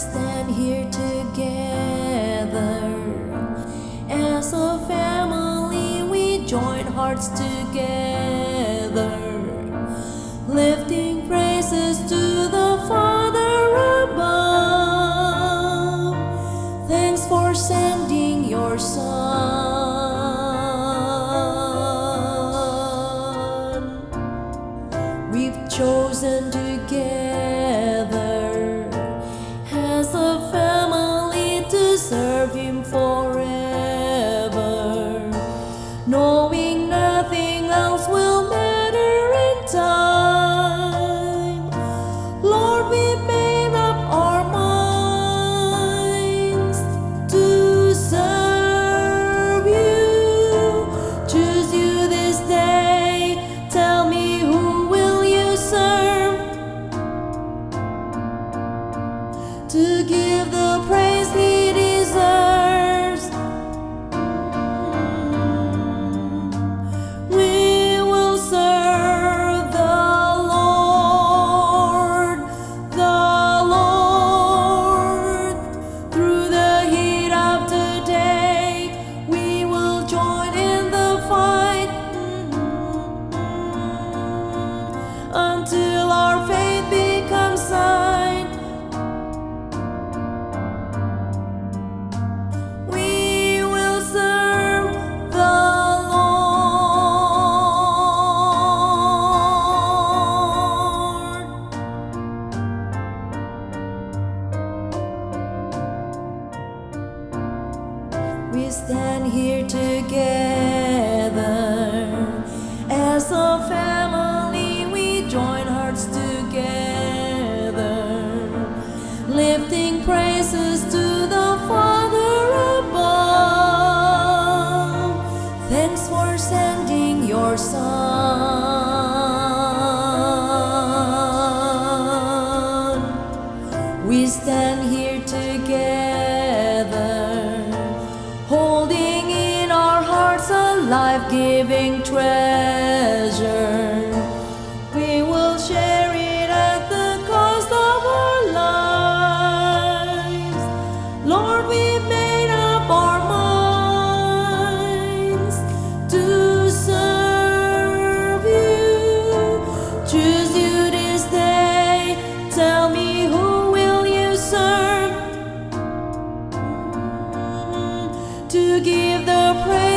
stand here together as a family. We join hearts together, lifting praises to the Father above. Thanks for sending your Son. We've chosen together as a family to serve Him forever, knowing nothing else will matter in time. Lord, we made up our minds to serve You. Choose You this day. Tell me, who will You serve? To give the praise He deserves. We will serve the Lord, through the heat of today. We will join in the fight until our faith becomes sight. We will serve the Lord. We stand here together as a family. We join hearts together, lifting praises to the Father above. Thanks for sending your Son. We stand here together, holding in our hearts a life-giving treasure. We will share it at the cost of our lives. Lord, we made up our minds to serve You. Choose You this day. Tell me, who will You serve? To give the praise